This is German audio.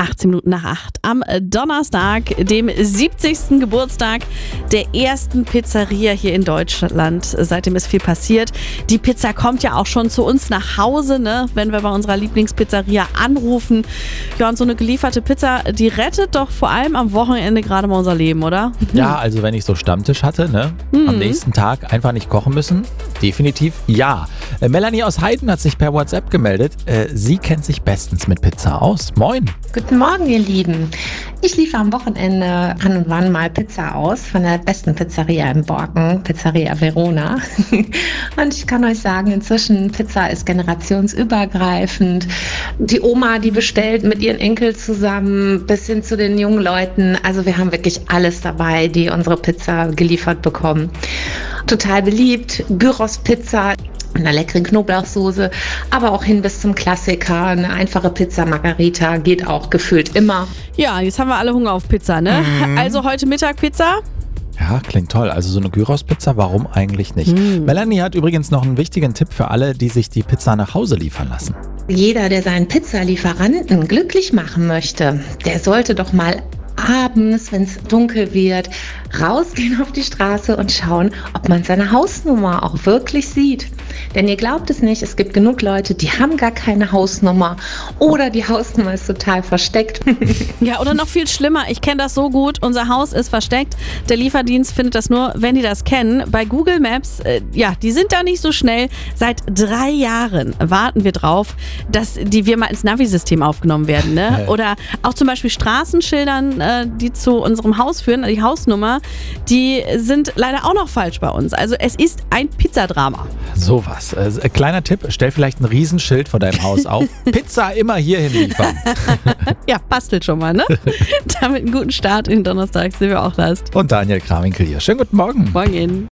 18 Minuten nach 8 am Donnerstag, dem 70. Geburtstag der ersten Pizzeria hier in Deutschland. Seitdem ist viel passiert. Die Pizza kommt ja auch schon zu uns nach Hause, ne? Wenn wir bei unserer Lieblingspizzeria anrufen. Ja, und so eine gelieferte Pizza, die rettet doch vor allem am Wochenende gerade mal unser Leben, oder? Ja, also wenn ich so Stammtisch hatte, ne? Am nächsten Tag einfach nicht kochen müssen? Definitiv ja. Melanie aus Heiden hat sich per WhatsApp gemeldet. Sie kennt sich bestens mit Pizza aus. Moin. Guten Morgen, ihr Lieben. Ich liefere am Wochenende an und wann mal Pizza aus von der besten Pizzeria im Borken, Pizzeria Verona. Und ich kann euch sagen, inzwischen Pizza ist generationsübergreifend. Die Oma, die bestellt mit ihren Enkeln zusammen, bis hin zu den jungen Leuten. Also wir haben wirklich alles dabei, die unsere Pizza geliefert bekommen. Total beliebt, Gyros-Pizza mit einer leckeren Knoblauchsoße, aber auch hin bis zum Klassiker. Eine einfache Pizza Margherita geht auch gefühlt immer. Ja, jetzt haben wir alle Hunger auf Pizza, ne? Also heute Mittag Pizza? Ja, klingt toll. Also so eine Gyros-Pizza, warum eigentlich nicht? Melanie hat übrigens noch einen wichtigen Tipp für alle, die sich die Pizza nach Hause liefern lassen. Jeder, der seinen Pizzalieferanten glücklich machen möchte, der sollte doch mal abends, wenn es dunkel wird, rausgehen auf die Straße und schauen, ob man seine Hausnummer auch wirklich sieht. Denn ihr glaubt es nicht, es gibt genug Leute, die haben gar keine Hausnummer oder die Hausnummer ist total versteckt. Ja, oder noch viel schlimmer, ich kenne das so gut, unser Haus ist versteckt. Der Lieferdienst findet das nur, wenn die das kennen. Bei Google Maps, die sind da nicht so schnell. Seit 3 Jahren warten wir drauf, dass wir mal ins Navi-System aufgenommen werden. Ne? Oder auch zum Beispiel Straßenschildern, die zu unserem Haus führen, die Hausnummer, die sind leider auch noch falsch bei uns. Also es ist ein Pizzadrama. Sowas. Kleiner Tipp, stell vielleicht ein Riesenschild vor deinem Haus auf. Pizza immer hierhin liefern. Ja, bastelt schon mal, ne? Damit einen guten Start in den Donnerstag, Silvia auch lasst. Und Daniel Krawinkel hier. Schönen guten Morgen. Morgen.